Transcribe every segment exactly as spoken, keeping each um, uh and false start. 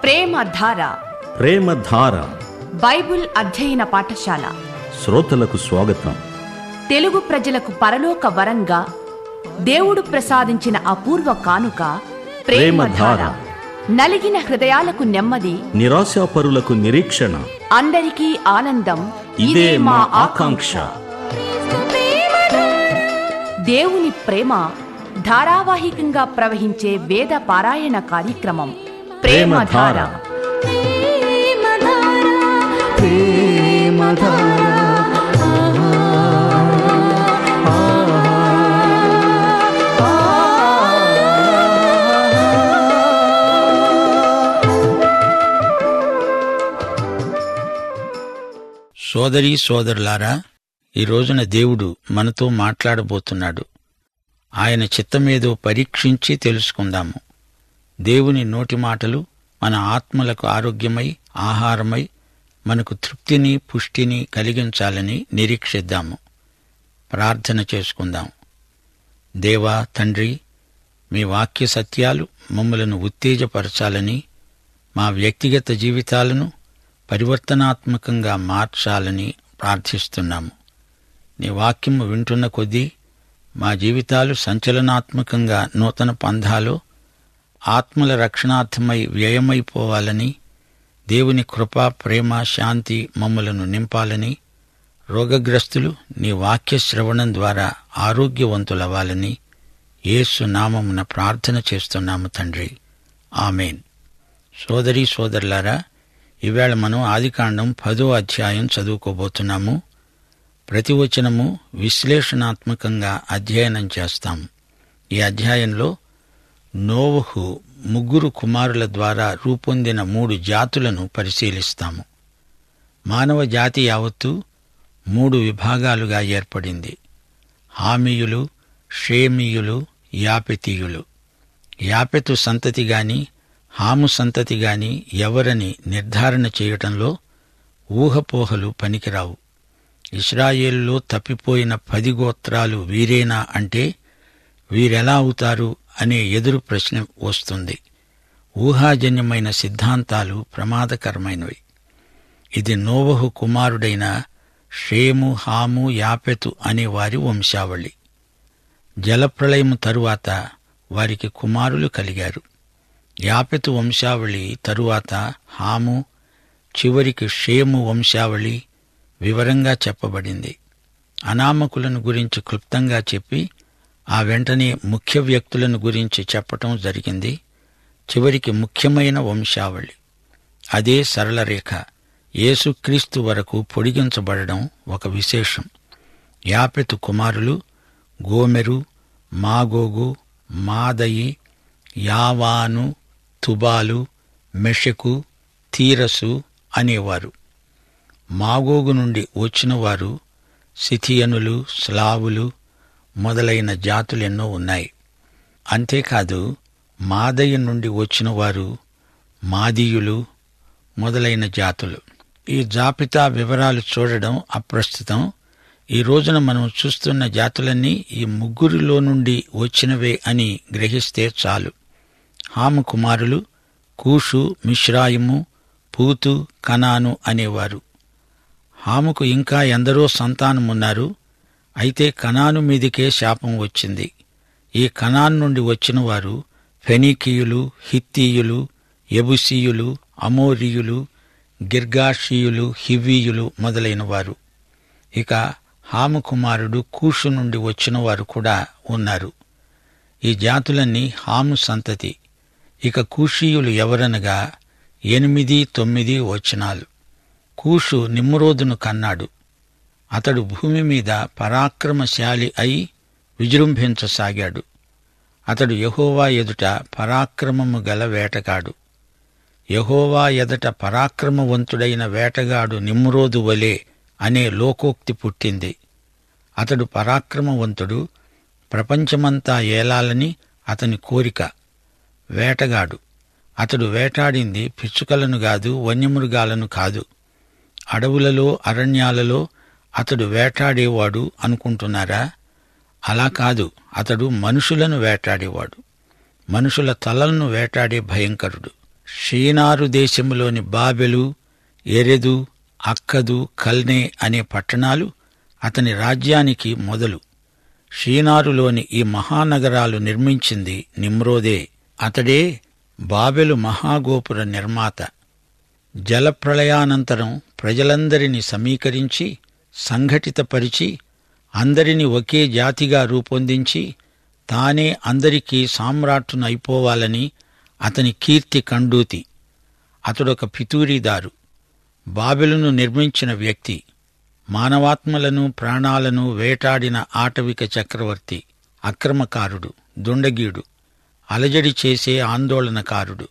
ప్రేమధార ప్రేమధార Bible అధ్యయన పాఠశాల శ్రోతలకు స్వాగతం. తెలుగు ప్రజలకు పరలోక వరంగా దేవుడు ప్రసాదించిన అపూర్వ కానుక ప్రేమధార. నలిగిన హృదయాలకు నెమ్మది, నిరాశాపరులకు నిరీక్షణ, అందరికీ ఆనందం. ఇదే మా ఆకాంక్ష. దేవుని ప్రేమ ధారావాహికంగా ప్రవహించే వేద పారాయణ కార్యక్రమం ప్రేమధార. సోదరీ సోదరులారా, ఈ రోజున దేవుడు మనతో మాట్లాడబోతున్నాడు. ఆయన చిత్తమేదో పరీక్షించి తెలుసుకుందాము. దేవుని నోటి మాటలు మన ఆత్మలకు ఆరోగ్యమై, ఆహారమై, మనకు తృప్తిని, పుష్టిని కలిగించాలని నిరీక్షిద్దాము. ప్రార్థన చేసుకుందాం. దేవా తండ్రి, మీ వాక్య సత్యాలు మమ్మలను ఉత్తేజపరచాలని, మా వ్యక్తిగత జీవితాలను పరివర్తనాత్మకంగా మార్చాలని ప్రార్థిస్తున్నాము. నీ వాక్యము వింటున్న కొద్దీ మా జీవితాలు సంచలనాత్మకంగా నూతన పంథాలో ఆత్మల రక్షణార్థమై వ్యయమైపోవాలని, దేవుని కృప, ప్రేమ, శాంతి మమ్మలను నింపాలని, రోగగ్రస్తులు నీ వాక్య శ్రవణం ద్వారా ఆరోగ్యవంతులవ్వాలని యేసు నామమున ప్రార్థన చేస్తున్నాము తండ్రి. ఆమెన్. సోదరీ సోదరులారా, ఈవేళ మనం ఆదికాండం పదో అధ్యాయం చదువుకోబోతున్నాము. ప్రతివచనము విశ్లేషణాత్మకంగా అధ్యయనం చేస్తాము. ఈ అధ్యాయంలో నోవహు ముగ్గురు కుమారుల ద్వారా రూపొందిన మూడు జాతులను పరిశీలిస్తాము. మానవ జాతి యావత్తు మూడు విభాగాలుగా ఏర్పడింది: హామీయులు, షేమీయులు, యాపెతీయులు. యాపెతు సంతతి గాని హాము సంతతి గాని ఎవరని నిర్ధారణ చేయటంలో ఊహపోహలు పనికిరావు. ఇశ్రాయేలులో తప్పిపోయిన పది గోత్రాలు వీరేనా అంటే వీరెలా అవుతారు అనే ఎదురు ప్రశ్న వస్తుంది. ఊహాజన్యమైన సిద్ధాంతాలు ప్రమాదకరమైనవి. ఇది నోవహు కుమారుడైన షేము, హాము, యాపెతు అనే వారి వంశావళి. జలప్రళయము తరువాత వారికి కుమారులు కలిగారు. యాపెతు వంశావళి తరువాత హాము, చివరికి షేము వంశావళి వివరంగా చెప్పబడింది. అనామకులను గురించి క్లుప్తంగా చెప్పి ఆ వెంటనే ముఖ్య వ్యక్తులను గురించి చెప్పటం జరిగింది. చివరికి ముఖ్యమైన వంశావళి, అదే సరళ రేఖ యేసుక్రీస్తు వరకు పొడిగించబడడం ఒక విశేషం. యాపెతు కుమారులు గోమెరు, మాగోగు, మాదయి, యావాను, తుబాలు, మెషెకు, తీరసు అనేవారు. మాగోగు నుండి వచ్చినవారు సిథియనులు, స్లావులు మొదలైన జాతులెన్నో ఉన్నాయి. అంతేకాదు మాదయ్య నుండి వచ్చినవారు మాదీయులు మొదలైన జాతులు. ఈ జాబితా వివరాలు చూడడం అప్రస్తుతం. ఈ రోజున మనం చూస్తున్న జాతులన్నీ ఈ ముగ్గురిలో నుండి వచ్చినవే అని గ్రహిస్తే చాలు. హాము కుమారులు కూషు, మిశ్రాయిము, పూతు, కనాను అనేవారు. హాముకు ఇంకా ఎందరో సంతానమున్నారు. అయితే కనాను మీదికే శాపం వచ్చింది. ఈ కనాను నుండి వచ్చిన వారు ఫెనీకీయులు, హిత్తీయులు, యెబూసీయులు, అమోరీయులు, గిర్గాషీయులు, హివ్వీయులు మొదలైన వారు. ఇక హాము కుమారుడు కూషు నుండి వచ్చిన వారు కూడా ఉన్నారు. ఈ జాతులన్నీ హాము సంతతి. ఇక కూషీయులు ఎవరనగా ఎనిమిది తొమ్మిది వచనాలు. కూషు నిమ్రోదును కన్నాడు. అతడు భూమి మీద పరాక్రమశాలి అయి విజృంభించసాగాడు. అతడు యెహోవా ఎదుట పరాక్రమము గల వేటగాడు. యెహోవా ఎదుట పరాక్రమవంతుడైన వేటగాడు నిమ్రోదు వలె అనే లోకోక్తి పుట్టింది. అతడు పరాక్రమవంతుడు, ప్రపంచమంతా ఏలాలని అతని కోరిక. వేటగాడు. అతడు వేటాడింది పిచ్చుకలను కాదు, వన్యమృగాలను కాదు. అడవులలో, అరణ్యాలలో అతడు వేటాడేవాడు అనుకుంటున్నారా? అలా కాదు. అతడు మనుషులను వేటాడేవాడు. మనుషుల తలలను వేటాడే భయంకరుడు. షీనారు దేశములోని బాబెలు, ఎరెదు, అక్కదు, కల్నే అనే పట్టణాలు అతని రాజ్యానికి మొదలు. షీనారులోని ఈ మహానగరాలు నిర్మించింది నిమ్రోదే. అతడే బాబెలు మహాగోపుర నిర్మాత. జలప్రళయానంతరం ప్రజలందరినీ సమీకరించి సంఘటితపరిచి అందరినీ ఒకే జాతిగా రూపొందించి తానే అందరికీ సామ్రాట్టునైపోవాలని అతని కీర్తి కండూతి. అతడొక పితూరీదారు, బాబెలును నిర్మించిన వ్యక్తి, మానవాత్మలను ప్రాణాలను వేటాడిన ఆటవిక చక్రవర్తి, అక్రమకారుడు, దుండగీడు, అలజడి చేసే ఆందోళనకారుడు,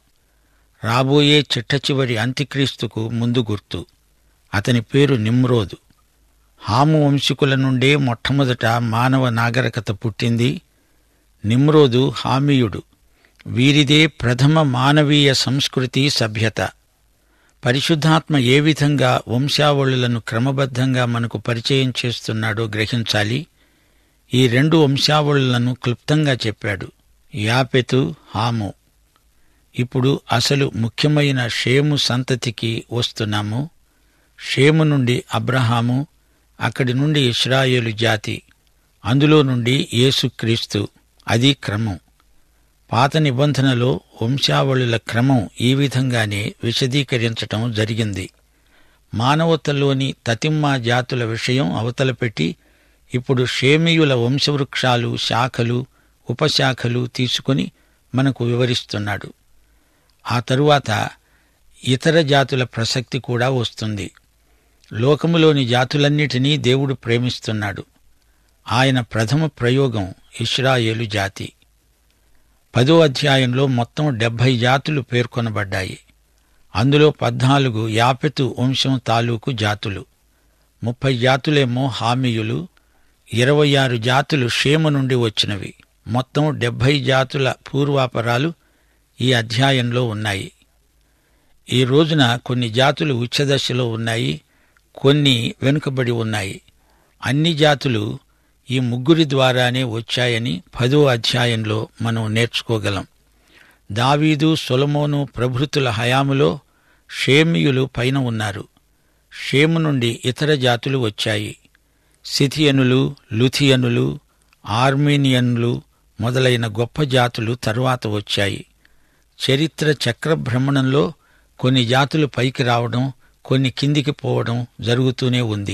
రాబోయే చిట్టచివరి అంత్యక్రీస్తుకు ముందు గుర్తు. అతని పేరు నిమ్రోదు. హాము వంశీకుల నుండే మొట్టమొదట మానవ నాగరికత పుట్టింది. నిమ్రోదు హామీయుడు. వీరిదే ప్రథమ మానవీయ సంస్కృతి, సభ్యత. పరిశుద్ధాత్మ ఏ విధంగా వంశావళులను క్రమబద్ధంగా మనకు పరిచయం చేస్తున్నాడో గ్రహించాలి. ఈ రెండు వంశావళులను క్లుప్తంగా చెప్పాడు, యాపెతు, హాము. ఇప్పుడు అసలు ముఖ్యమైన షేము సంతతికి వస్తున్నాము. షేము నుండి అబ్రహాము, అక్కడి నుండి ఇశ్రాయేలు జాతి, అందులో నుండి యేసుక్రీస్తు. అది క్రమం. పాత నిబంధనలో వంశావళుల క్రమం ఈ విధంగానే విశదీకరించటం జరిగింది. మానవతలోని తతిమ్మా జాతుల విషయం అవతలపెట్టి ఇప్పుడు షేమీయుల వంశవృక్షాలు, శాఖలు, ఉపశాఖలు తీసుకుని మనకు వివరిస్తున్నాడు. ఆ తరువాత ఇతర జాతుల ప్రసక్తి కూడా వస్తుంది. లోకములోని జాతులన్నిటినీ దేవుడు ప్రేమిస్తున్నాడు. ఆయన ప్రథమ ప్రయోగం ఇశ్రాయేలు జాతి. పదో అధ్యాయంలో మొత్తం డెబ్భై జాతులు పేర్కొనబడ్డాయి. అందులో పద్నాలుగు యాపెతు వంశం తాలూకు జాతులు, ముప్పై జాతులేమో హామీయులు, ఇరవై ఆరు జాతులు షేము నుండి వచ్చినవి. మొత్తం డెబ్భై జాతుల పూర్వాపరాలు ఈ అధ్యాయంలో ఉన్నాయి. ఈ రోజున కొన్ని జాతులు ఉచ్చదశలో ఉన్నాయి, కొన్ని వెనుకబడి ఉన్నాయి. అన్ని జాతులు ఈ ముగ్గురి ద్వారానే వచ్చాయని పదో అధ్యాయంలో మనం నేర్చుకోగలం. దావీదు, సొలొమోను ప్రభృతుల హయాములో షేమీయులు పైన ఉన్నారు. షేము నుండి ఇతర జాతులు వచ్చాయి. సిథియనులు, లుథియనులు, ఆర్మేనియన్లు మొదలైన గొప్ప జాతులు తరువాత వచ్చాయి. చరిత్ర చక్రభ్రమణంలో కొన్ని జాతులు పైకి రావడం, కొన్ని కిందికి పోవడం జరుగుతూనే ఉంది.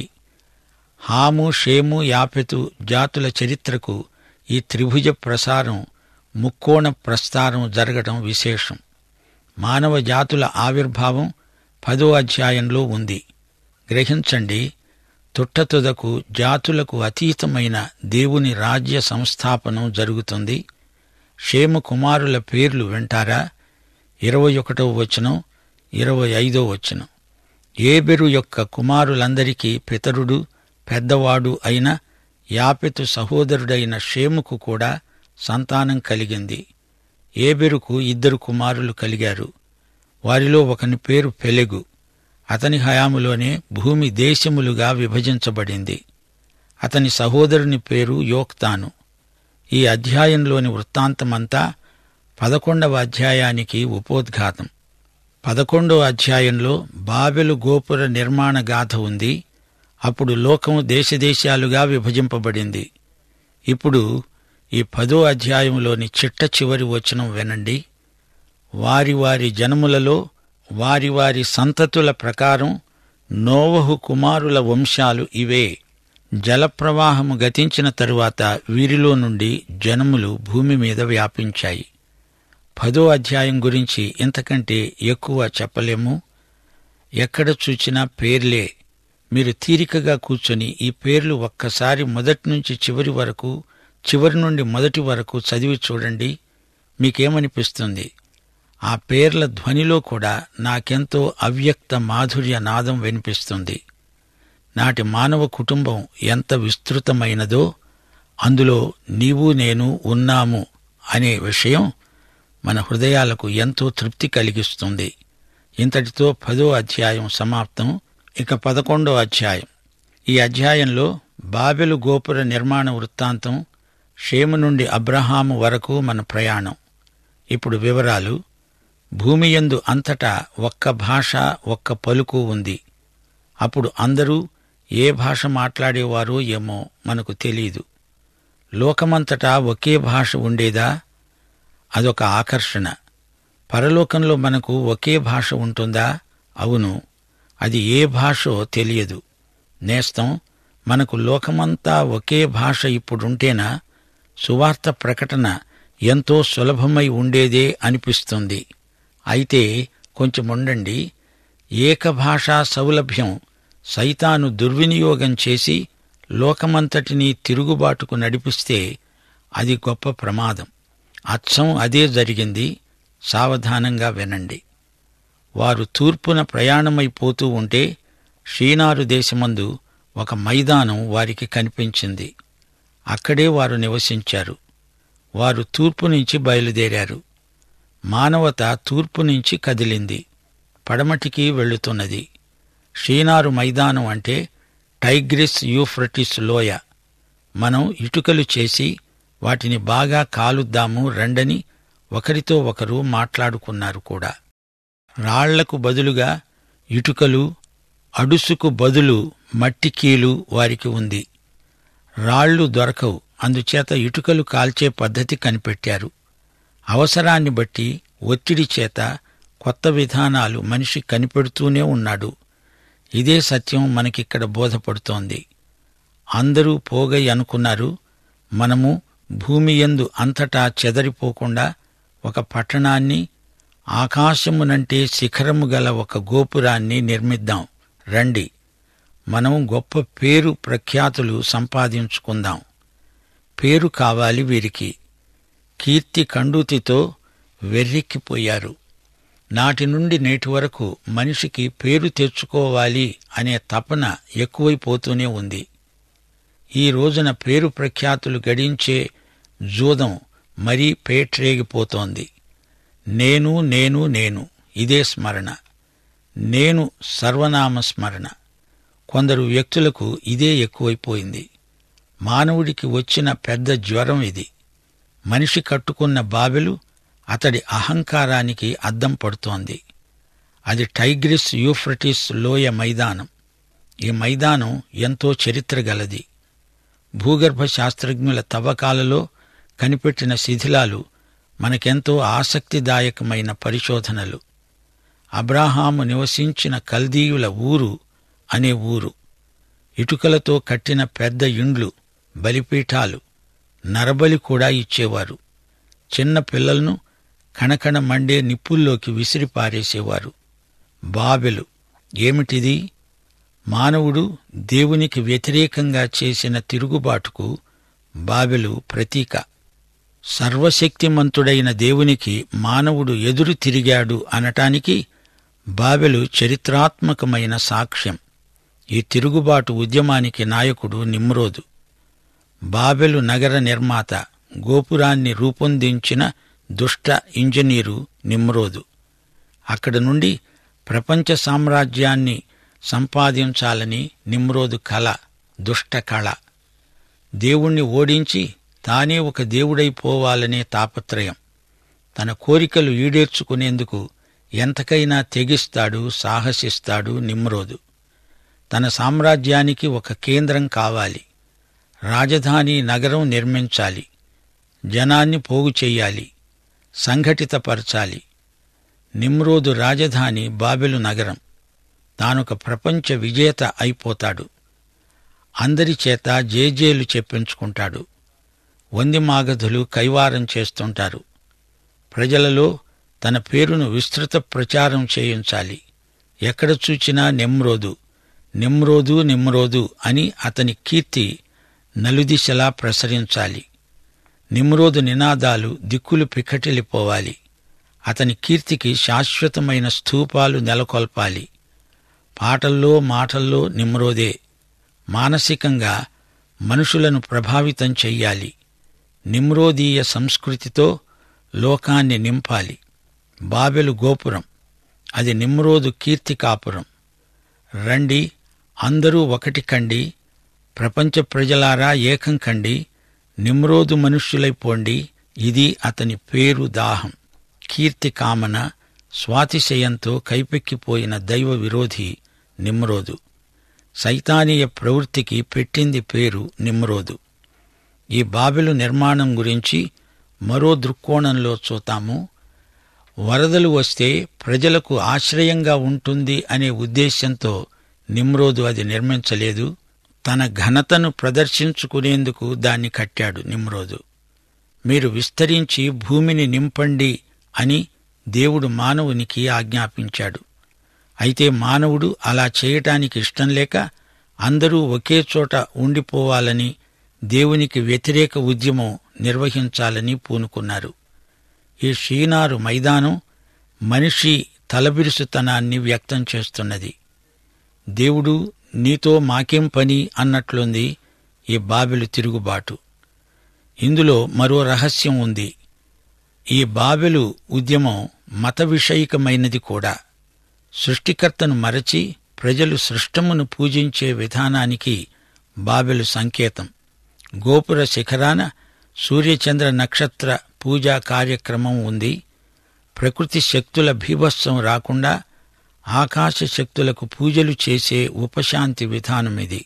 హాము, షేము, యాపెతు జాతుల చరిత్రకు ఈ త్రిభుజ ప్రసారం, ముక్కోణ ప్రస్తారం జరగడం విశేషం. మానవ జాతుల ఆవిర్భావం పదో అధ్యాయంలో ఉంది. గ్రహించండి, తుట్టతుదకు జాతులకు అతీతమైన దేవుని రాజ్య సంస్థాపనం జరుగుతుంది. షేము కుమారుల పేర్లు వింటారా? ఇరవై ఒకటవ వచనం, ఇరవై ఐదో వచనం. ఏబెరు యొక్క కుమారులందరికీ పితరుడు, పెద్దవాడు అయిన యాపెతు సహోదరుడైన షేముకు కూడా సంతానం కలిగింది. ఏబెరుకు ఇద్దరు కుమారులు కలిగారు. వారిలో ఒకని పేరు పెలెగు. అతని హయాములోనే భూమి దేశములుగా విభజించబడింది. అతని సహోదరుని పేరు యోక్తాను. ఈ అధ్యాయంలోని వృత్తాంతమంతా పదకొండవ అధ్యాయానికి ఉపోద్ఘాతం. పదకొండవ అధ్యాయంలో బాబెలు గోపుర నిర్మాణ గాథ ఉంది. అప్పుడు లోకం దేశదేశాలుగా విభజింపబడింది. ఇప్పుడు ఈ పదో అధ్యాయంలోని చిట్ట చివరి వచనం వినండి. వారి వారి జనములలో వారి వారి సంతతుల ప్రకారం నోవహు కుమారుల వంశాలు ఇవే. జలప్రవాహము గతించిన తరువాత వీరిలో నుండి జనములు భూమి మీద వ్యాపించాయి. పదో అధ్యాయం గురించి ఇంతకంటే ఎక్కువ చెప్పలేము. ఎక్కడ చూచినా పేర్లే. మీరు తీరికగా కూర్చొని ఈ పేర్లు ఒక్కసారి మొదటి నుంచి చివరి వరకు, చివరి నుండి మొదటి వరకు చదివి చూడండి. మీకేమనిపిస్తుంది? ఆ పేర్ల ధ్వనిలో కూడా నాకెంతో అవ్యక్త మాధుర్య నాదం వినిపిస్తుంది. నాటి మానవ కుటుంబం ఎంత విస్తృతమైనదో, అందులో నీవు నేను ఉన్నాము అనే విషయం మన హృదయాలకు ఎంతో తృప్తి కలిగిస్తుంది. ఇంతటితో పదో అధ్యాయం సమాప్తం. ఇక పదకొండో అధ్యాయం. ఈ అధ్యాయంలో బాబెలు గోపుర నిర్మాణ వృత్తాంతం, షేము నుండి అబ్రహాము వరకు మన ప్రయాణం. ఇప్పుడు వివరాలు. భూమియందు అంతటా ఒక్క భాష ఒక్క పలుకు ఉంది. అప్పుడు అందరూ ఏ భాష మాట్లాడేవారో ఏమో మనకు తెలీదు. లోకమంతటా ఒకే భాష ఉండేదా? అదొక ఆకర్షణ. పరలోకంలో మనకు ఒకే భాష ఉంటుందా? అవును. అది ఏ భాషో తెలియదు. నేస్తం, మనకు లోకమంతా ఒకే భాష ఇప్పుడుంటేనా సువార్త ప్రకటన ఎంతో సులభమై ఉండేదే అనిపిస్తుంది. అయితే కొంచెముండండి. ఏకభాషా సౌలభ్యం సైతాను దుర్వినియోగం చేసి లోకమంతటినీ తిరుగుబాటుకు నడిపిస్తే అది గొప్ప ప్రమాదం. అచ్చం అదే జరిగింది. సావధానంగా వినండి. వారు తూర్పున ప్రయాణమైపోతూ ఉంటే షీనారు దేశమందు ఒక మైదానం వారికి కనిపించింది. అక్కడే వారు నివసించారు. వారు తూర్పు నుంచి బయలుదేరారు. మానవత తూర్పు నుంచి కదిలింది, పడమటికి వెళుతున్నది. షీనారు మైదానం అంటే టైగ్రిస్ యూఫ్రటిస్ లోయ. మనం ఇటుకలు చేసి వాటిని బాగా కాలుద్దాము రండని ఒకరితో ఒకరు మాట్లాడుకున్నారు కూడా. రాళ్లకు బదులుగా ఇటుకలు, అడుసుకు బదులు మట్టికీలు వారికి ఉంది. రాళ్లు దొరకవు, అందుచేత ఇటుకలు కాల్చే పద్ధతి కనిపెట్టారు. అవసరాన్ని బట్టి ఒత్తిడి చేత కొత్త విధానాలు మనిషి కనిపెడుతూనే ఉన్నాడు. ఇదే సత్యం మనకిక్కడ బోధపడుతోంది. అందరూ పోగై అనుకున్నారు, మనము భూమియందు అంతటా చెదరిపోకుండా ఒక పట్టణాన్ని, ఆకాశమునంటే శిఖరము గల ఒక గోపురాన్ని నిర్మిద్దాం రండి. మనం గొప్ప పేరు ప్రఖ్యాతులు సంపాదించుకుందాం. పేరు కావాలి వీరికి. కీర్తి కండూతితో వెర్రెక్కిపోయారు. నాటి నుండి నేటి వరకు మనిషికి పేరు తెచ్చుకోవాలి అనే తపన ఎక్కువైపోతూనే ఉంది. ఈ రోజున పేరు ప్రఖ్యాతులు గడించే జూదం మరీ పేట్రేగిపోతోంది. నేను నేను నేను ఇదే స్మరణ. నేను సర్వనామ స్మరణ. కొందరు వ్యక్తులకు ఇదే ఎక్కువైపోయింది. మానవుడికి వచ్చిన పెద్ద జ్వరం ఇది. మనిషి కట్టుకున్న బాబెలు అతడి అహంకారానికి అద్దం పడుతోంది. అది టైగ్రిస్ యూఫ్రటిస్ లోయ మైదానం. ఈ మైదానం ఎంతో చరిత్ర గలది. భూగర్భ శాస్త్రజ్ఞుల తవ్వకాలలో కనిపెట్టిన శిథిలాలు మనకెంతో ఆసక్తిదాయకమైన పరిశోధనలు. అబ్రాహాము నివసించిన కల్దీయుల ఊరు అనే ఊరు. ఇటుకలతో కట్టిన పెద్ద ఇండ్లు, బలిపీఠాలు, నరబలి కూడా ఇచ్చేవారు. చిన్న పిల్లలను కణకణ మండే నిప్పుల్లోకి విసిరిపారేసేవారు. బాబెలు ఏమిటిది? మానవుడు దేవునికి వ్యతిరేకంగా చేసిన తిరుగుబాటుకు బాబెలు ప్రతీక. సర్వశక్తిమంతుడైన దేవునికి మానవుడు ఎదురు తిరిగాడు అనటానికి బాబెలు చరిత్రాత్మకమైన సాక్ష్యం. ఈ తిరుగుబాటు ఉద్యమానికి నాయకుడు నిమ్రోదు. బాబెలు నగర నిర్మాత, గోపురాన్ని రూపొందించిన దుష్ట ఇంజనీరు నిమ్రోదు. అక్కడ నుండి ప్రపంచ సామ్రాజ్యాన్ని సంపాదించాలని నిమ్రోదు కల, దుష్ట కళ. దేవుణ్ణి ఓడించి తానే ఒక దేవుడైపోవాలనే తాపత్రయం. తన కోరికలు ఈడేర్చుకునేందుకు ఎంతకైనా తెగిస్తాడు, సాహసిస్తాడు నిమ్రోదు. తన సామ్రాజ్యానికి ఒక కేంద్రం కావాలి. రాజధాని నగరం నిర్మించాలి. జనాన్ని పోగు చెయ్యాలి, సంఘటితపరచాలి. నిమ్రోదు రాజధాని బాబెలు నగరం. తానొక ప్రపంచ విజేత అయిపోతాడు. అందరి చేత జేజేలు చెప్పించుకుంటాడు. వందిమాగధులు కైవారం చేస్తుంటారు. ప్రజలలో తన పేరును విస్తృత ప్రచారం చేయించాలి. ఎక్కడ చూచినా నిమ్రోదు, నిమ్రోదు నిమ్రోదు అని అతని కీర్తి నలుదిశలా ప్రసరించాలి. నిమ్రోదు నినాదాలు దిక్కులు పిక్కటిల్లిపోవాలి. అతని కీర్తికి శాశ్వతమైన స్థూపాలు నెలకొల్పాలి. పాటల్లో మాటల్లో నిమ్రోదే. మానసికంగా మనుషులను ప్రభావితం చెయ్యాలి. నిమ్రోదీయ సంస్కృతితో లోకాన్ని నింపాలి. బాబెలు గోపురం, అది నిమ్రోదు కీర్తి కాపురం. రండి, అందరూ ఒకటి కండి, ప్రపంచ ప్రజలారా ఏకం కండి, నిమ్రోదు మనుష్యులైపోండి. ఇది అతని పేరు దాహం, కీర్తి కామన, స్వాతిశయంతో కైపెక్కిపోయిన దైవ విరోధి నిమ్రోదు. సైతానీయ ప్రవృత్తికి పెట్టింది పేరు నిమ్రోదు. ఈ బాబెలు నిర్మాణం గురించి మరో దృక్కోణంలో చూతాము. వరదలు వస్తే ప్రజలకు ఆశ్రయంగా ఉంటుంది అనే ఉద్దేశ్యంతో నిమ్రోదు అది నిర్మించలేదు. తన ఘనతను ప్రదర్శించుకునేందుకు దాన్ని కట్టాడు నిమ్రోదు. మీరు విస్తరించి భూమిని నింపండి అని దేవుడు మానవునికి ఆజ్ఞాపించాడు. అయితే మానవుడు అలా చేయటానికి ఇష్టం లేక అందరూ ఒకే చోట ఉండిపోవాలని, దేవునికి వ్యతిరేక ఉద్యమం నిర్వహించాలని పూనుకున్నారు. ఈ షీనారు మైదానం మనిషి తలబిరుసుతనాన్ని వ్యక్తం చేస్తున్నది. దేవుడు నీతో మాకేం పని అన్నట్లుంది ఈ బాబెలు తిరుగుబాటు. ఇందులో మరో రహస్యం ఉంది. ఈ బాబెలు ఉద్యమం మత విషయికమైనది కూడా. సృష్టికర్తను మరచి ప్రజలు సృష్టమును పూజించే విధానానికి బాబెలు సంకేతం. గోపుర శిఖరాన సూర్యచంద్ర నక్షత్ర పూజా కార్యక్రమం ఉంది. ప్రకృతి శక్తుల భీభత్సం రాకుండా ఆకాశ శక్తులకు పూజలు చేసే ఉపశాంతి విధానమిది.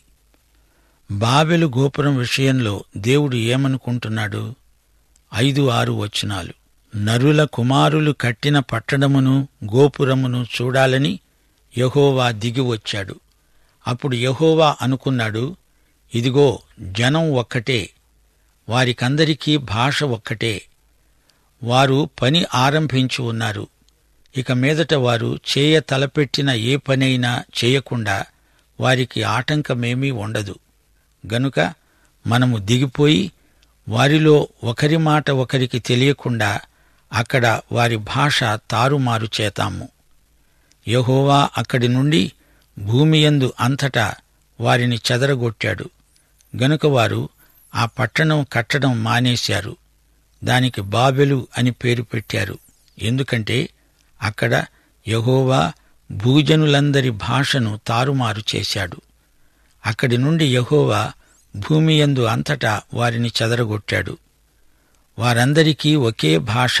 బాబెలు గోపురం విషయంలో దేవుడు ఏమనుకుంటున్నాడు? ఐదు ఆరు వచనాలు. నరుల కుమారులు కట్టిన పట్టణమును గోపురమును చూడాలని యెహోవా దిగివచ్చాడు. అప్పుడు యెహోవా అనుకున్నాడు, ఇదిగో జనం ఒక్కటే, వారికందరికీ భాష ఒక్కటే, వారు పని ఆరంభించి ఉన్నారు. ఇక మీదట వారు చేయ తలపెట్టిన ఏ పనైనా చేయకుండా వారికి ఆటంకమేమీ ఉండదు. గనుక మనము దిగిపోయి వారిలో ఒకరి మాట ఒకరికి తెలియకుండా అక్కడ వారి భాష తారుమారు చేతాము. యెహోవా అక్కడి నుండి భూమియందు అంతటా వారిని చెదరగొట్టాడు. గనుక వారు ఆ పట్టణం కట్టడం మానేశారు. దానికి బాబెలు అని పేరు పెట్టారు. ఎందుకంటే అక్కడ యెహోవా భూజనులందరి భాషను తారుమారు చేశాడు. అక్కడి నుండి యెహోవా భూమియందు అంతటా వారిని చెదరగొట్టాడు. వారందరికీ ఒకే భాష.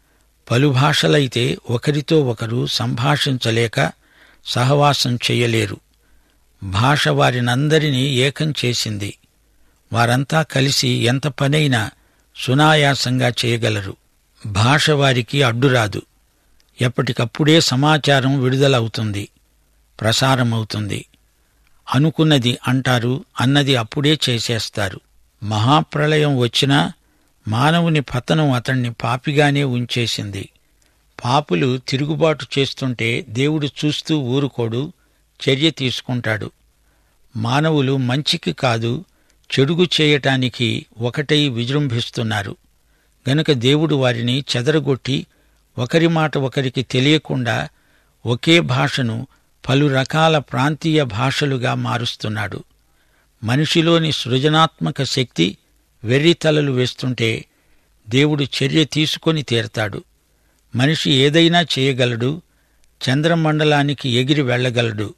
పలుభాషలైతే ఒకరితో ఒకరు సంభాషించలేక సహవాసం చెయ్యలేరు. భాష వారినందరినీ ఏకం చేసింది. వారంతా కలిసి ఎంత పనైనా సునాయాసంగా చేయగలరు. భాష వారికి అడ్డురాదు. ఎప్పటికప్పుడే సమాచారం విడుదలవుతుంది, ప్రసారమవుతుంది. అనుకున్నది అంటారు, అన్నది అప్పుడే చేసేస్తారు. మహాప్రళయం వచ్చినా మానవుని పతనం అతణ్ణి పాపిగానే ఉంచేసింది. పాపులు తిరుగుబాటు చేస్తుంటే దేవుడు చూస్తూ ఊరుకోడు, చర్య తీసుకుంటాడు. మానవులు మంచికి కాదు, చెడుగు చేయటానికి ఒకటై విజృంభిస్తున్నారు. గనుక దేవుడు వారిని చెదరగొట్టి ఒకరి మాట ఒకరికి తెలియకుండా ఒకే భాషను పలు రకాల ప్రాంతీయ భాషలుగా మారుస్తున్నాడు. మనిషిలోని సృజనాత్మక శక్తి వెర్రితలలు వేస్తుంటే దేవుడు చర్య తీసుకొని తీరతాడు. మనిషి ఏదైనా చేయగలడు, చంద్రమండలానికి ఎగిరి వెళ్లగలడు.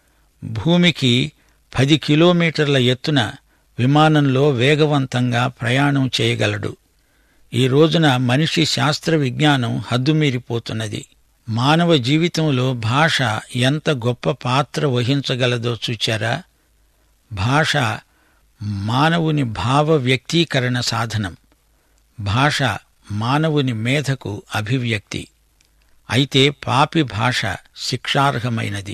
భూమికి పది కిలోమీటర్ల ఎత్తున విమానంలో వేగవంతంగా ప్రయాణం చేయగలడు. ఈ రోజున మనిషి శాస్త్ర విజ్ఞానం హద్దుమీరిపోతున్నది. మానవ జీవితంలో భాష ఎంత గొప్ప పాత్ర వహించగలదో చూచారా? భాష మానవుని భావ వ్యక్తీకరణ సాధనం. భాష మానవుని మేధకు అభివ్యక్తి. అయితే పాపి భాష శిక్షార్హమైనది.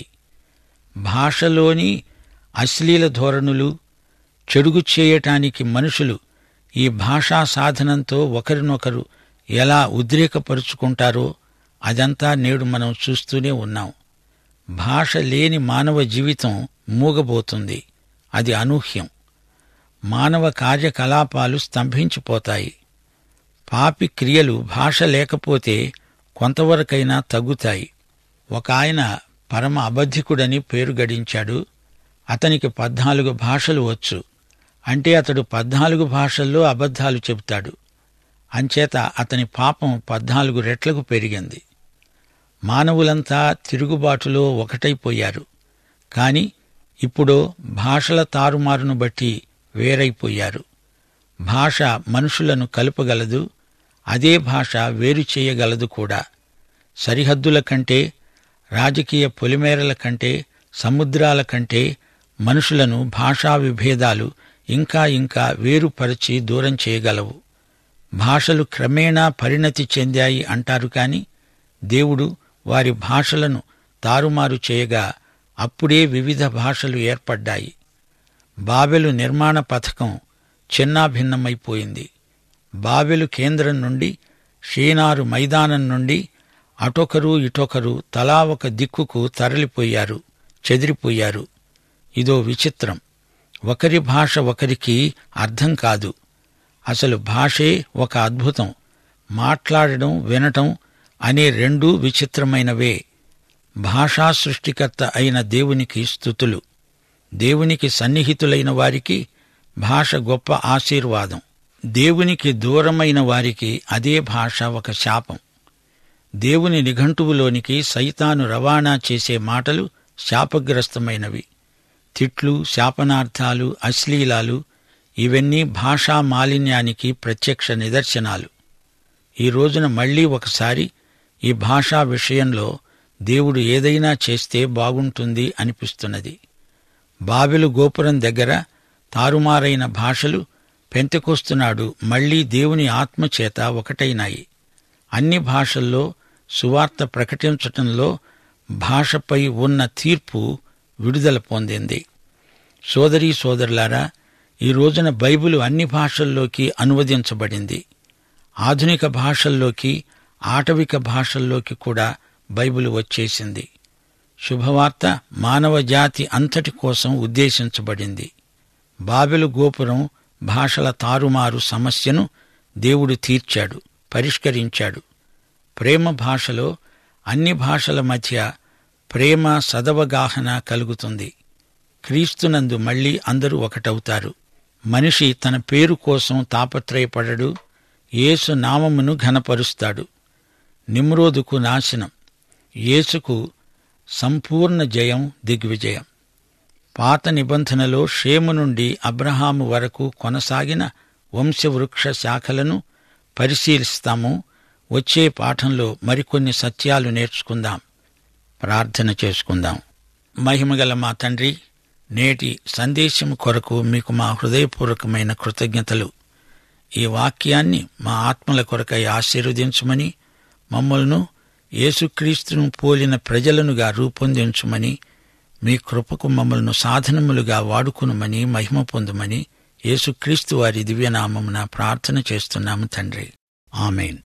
భాషలోని అశ్లీల ధోరణులు, చెడుగు చేయటానికి మనుషులు ఈ భాషా సాధనంతో ఒకరినొకరు ఎలా ఉద్రేకపరుచుకుంటారో అదంతా నేడు మనం చూస్తూనే ఉన్నాం. భాష లేని మానవ జీవితం మూగబోతుంది. అది అనూహ్యం. మానవ కార్యకలాపాలు స్తంభించిపోతాయి. పాపి క్రియలు భాష లేకపోతే కొంతవరకైనా తగ్గుతాయి. ఒక ఆయన పరమ అబద్ధికుడని పేరు గడించాడు. అతనికి పద్నాలుగు భాషలు వచ్చు. అంటే అతడు పద్నాలుగు భాషల్లో అబద్ధాలు చెబుతాడు. అంచేత అతని పాపం పద్నాలుగు రెట్లకు పెరిగింది. మానవులంతా తిరుగుబాటులో ఒకటైపోయారు. కాని ఇప్పుడు భాషల తారుమారును బట్టి వేరైపోయారు. భాష మనుషులను కలుపగలదు, అదే భాష వేరు చేయగలదు కూడా. సరిహద్దుల కంటే, రాజకీయ పొలిమేరల కంటే, సముద్రాల కంటే మనుషులను భాషా విభేదాలు ఇంకా ఇంకా వేరుపరచి దూరం చేయగలవు. భాషలు క్రమేణా పరిణతి చెందాయి అంటారు కాని దేవుడు వారి భాషలను తారుమారు చేయగా అప్పుడే వివిధ భాషలు ఏర్పడ్డాయి. బాబెలు నిర్మాణ పథకం చిన్నాభిన్నమైపోయింది. బాబెలు కేంద్రం నుండి, షీనారు మైదానం నుండి అటొకరు ఇటొకరు తలా ఒక దిక్కుకు తరలిపోయారు, చెదిరిపోయారు. ఇదో విచిత్రం. ఒకరి భాష ఒకరికి అర్థం కాదు. అసలు భాషే ఒక అద్భుతం. మాట్లాడడం, వినటం అనే రెండూ విచిత్రమైనవే. భాషా సృష్టికర్త అయిన దేవునికి స్తుతులు. దేవునికి సన్నిహితులైన వారికి భాష గొప్ప ఆశీర్వాదం. దేవునికి దూరమైన వారికి అదే భాష ఒక శాపం. దేవుని నిఘంటువులోనికి సైతాను రవాణా చేసే మాటలు శాపగ్రస్తమైనవి. తిట్లు, శాపనార్థాలు, అశ్లీలాలు ఇవన్నీ భాషా మాలిన్యానికి ప్రత్యక్ష నిదర్శనాలు. ఈ రోజున మళ్లీ ఒకసారి ఈ భాషా విషయంలో దేవుడు ఏదైనా చేస్తే బాగుంటుంది అనిపిస్తున్నది. బాబెలు గోపురం దగ్గర తారుమారైన భాషలు పెంతెకొస్తునాడు మళ్లీ దేవుని ఆత్మచేత ఒకటైనాయి. అన్ని భాషల్లో సువార్త ప్రకటించటంలో భాషపై ఉన్న తీర్పు విడుదల పొందింది. సోదరీ సోదరులారా, ఈ రోజున బైబిలు అన్ని భాషల్లోకి అనువదించబడింది. ఆధునిక భాషల్లోకి, ఆటవిక భాషల్లోకి కూడా బైబిలు వచ్చేసింది. శుభవార్త మానవ జాతి అంతటి కోసం ఉద్దేశించబడింది. బాబెలు గోపురం భాషల తారుమారు సమస్యను దేవుడు తీర్చాడు, పరిష్కరించాడు. ప్రేమ భాషలో అన్ని భాషల మధ్య ప్రేమ సదవగాహన కలుగుతుంది. క్రీస్తునందు మళ్లీ అందరూ ఒకటవుతారు. మనిషి తన పేరు కోసం తాపత్రయపడడు, యేసు నామమును ఘనపరుస్తాడు. నిమ్రోదుకు నాశనం, యేసుకు సంపూర్ణ జయం, దిగ్విజయం. పాత నిబంధనలో షేము నుండి అబ్రహాము వరకు కొనసాగిన వంశవృక్ష శాఖలను పరిశీలిస్తాము. వచ్చే పాఠంలో మరికొన్ని సత్యాలు నేర్చుకుందాం. ప్రార్థన చేసుకుందాం. మహిమగల మా తండ్రి, నేటి సందేశం కొరకు మీకు మా హృదయపూర్వకమైన కృతజ్ఞతలు. ఈ వాక్యాన్ని మా ఆత్మల కొరకై ఆశీర్వదించుమని, మమ్మల్ని యేసుక్రీస్తును పోలిన ప్రజలనుగా రూపొందించుమని, మీ కృపకు మమ్మల్ని సాధనములుగా వాడుకునుమని, మహిమ పొందుమని యేసుక్రీస్తు వారి దివ్యనామమున ప్రార్థన చేస్తున్నాము తండ్రి. ఆమేన్.